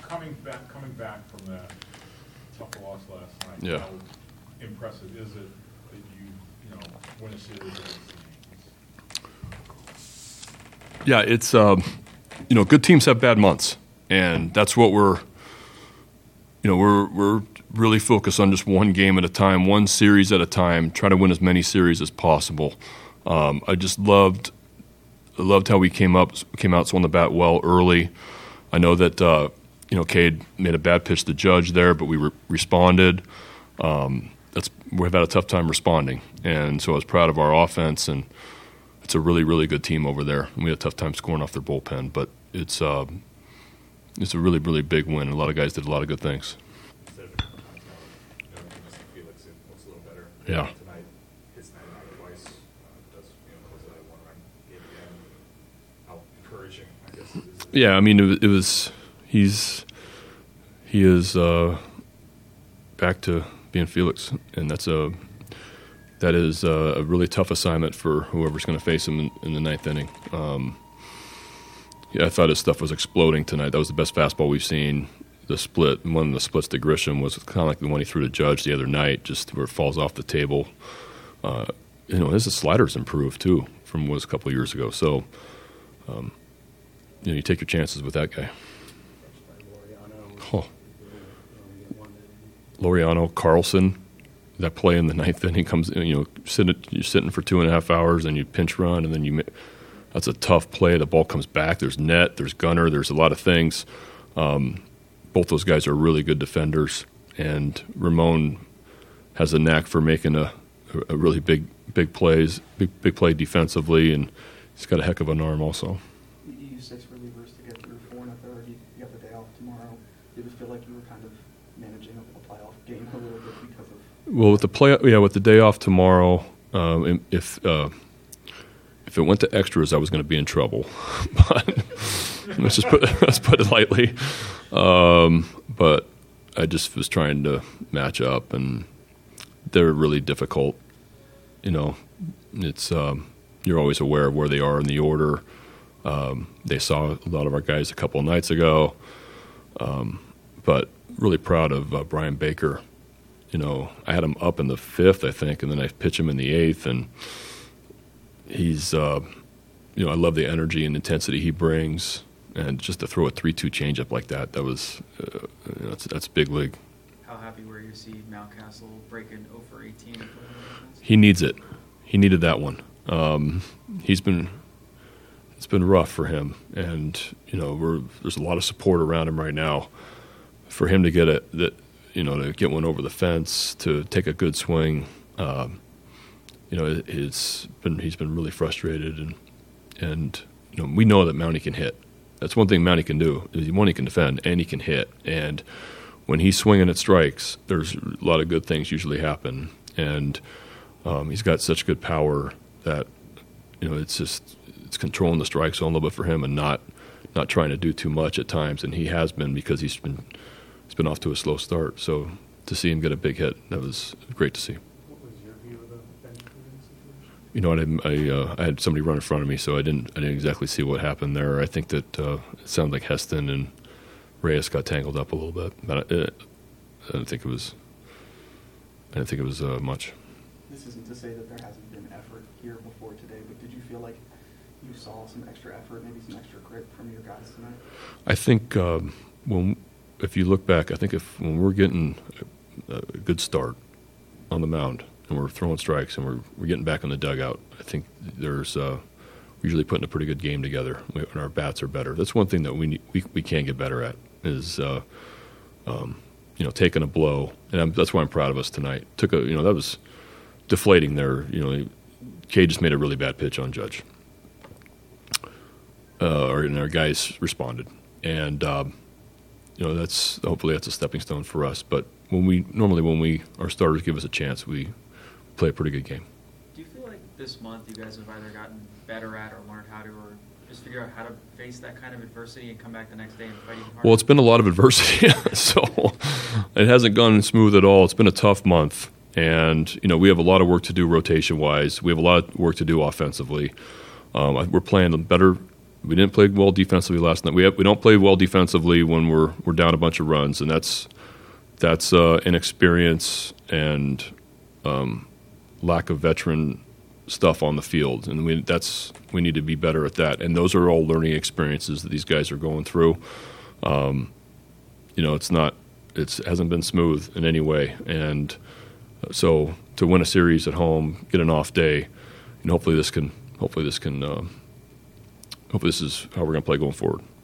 coming back from that tough loss last night, Yeah. how impressive is it that you win a series against the Yankees? Yeah, it's good teams have bad months, and that's what we're really focused on, just one game at a time, one series at a time, try to win as many series as possible. I just loved how we came out, swung the bat well early. I know that Cade made a bad pitch to Judge there, but we responded. We've had a tough time responding, and so I was proud of our offense, and it's a really, really good team over there. And we had a tough time scoring off their bullpen, but it's a really, really big win. A lot of guys did a lot of good things. Instead of missing Felix, it looks a little better. Yeah. Tonight, hits 99 twice. Does close it at a one-run game again. How encouraging, I guess. Is it? Yeah, I mean, it was. He is back to being Felix, and that is a really tough assignment for whoever's going to face him in the ninth inning. I thought his stuff was exploding tonight. That was the best fastball we've seen. The split, one of the splits to Grisham was kind of like the one he threw to Judge the other night, just where it falls off the table. His slider's improved too from what was a couple of years ago. So, you take your chances with that guy. Laureano, Carlson, that play in the ninth inning comes, you're sitting for 2.5 hours and you pinch run, and then that's a tough play. The ball comes back. There's net, there's gunner, there's a lot of things. Both those guys are really good defenders, and Ramon has a knack for making a really big plays, big play defensively, and he's got a heck of an arm also. You used 6 relievers to get through 4 1/3. You got the day off tomorrow. Did it feel like you were kind of managing a playoff game a little bit because of? Well, with the day off tomorrow, if it went to extras, I was going to be in trouble. But let's put it lightly. But I just was trying to match up, and they're really difficult. It's you're always aware of where they are in the order. They saw a lot of our guys a couple of nights ago, but really proud of Brian Baker. I had him up in the 5th, I think, and then I pitch him in the 8th, and he's, I love the energy and intensity he brings, and just to throw a 3-2 changeup like that was, that's big league. How happy were you to see Mountcastle breaking 0 for 18? He needs it. He needed that one. It's been rough for him, and there's a lot of support around him right now. For him to get to get one over the fence, to take a good swing, he's been really frustrated, and we know that Mountie can hit. That's one thing Mountie can do. Is he can defend and he can hit. And when he's swinging at strikes, there's a lot of good things usually happen. And he's got such good power that it's controlling the strike zone a little bit for him and not trying to do too much at times. And he has been, because he's been off to a slow start. So to see him get a big hit, that was great to see. What was your view of the bench situation? I had somebody run in front of me, so I didn't exactly see what happened there. I think that it sounded like Heston and Reyes got tangled up a little bit, but I didn't think it was much. This isn't to say that there hasn't been effort here before today, but did you feel like you saw some extra effort, maybe some extra grit from your guys tonight? I think if you look back, I think when we're getting a good start on the mound and we're throwing strikes and we're getting back in the dugout, I think there's we're usually putting a pretty good game together, and our bats are better. That's one thing that we can get better at is taking a blow, and that's why I'm proud of us tonight. That was deflating there. Cade just made a really bad pitch on Judge, and our guys responded, and hopefully that's a stepping stone for us. But when our starters give us a chance, we play a pretty good game. Do you feel like this month you guys have either gotten better at or learned how to, or just figure out how to face that kind of adversity and come back the next day and fight even harder? Well, it's been a lot of adversity, so it hasn't gone smooth at all. It's been a tough month, and we have a lot of work to do rotation-wise. We have a lot of work to do offensively. We're playing better we didn't play well defensively last night. We don't play well defensively when we're down a bunch of runs, and that's inexperience and lack of veteran stuff on the field, and we need to be better at that. And those are all learning experiences that these guys are going through. It hasn't been smooth in any way, and so to win a series at home, get an off day, hopefully this is how we're going to play going forward.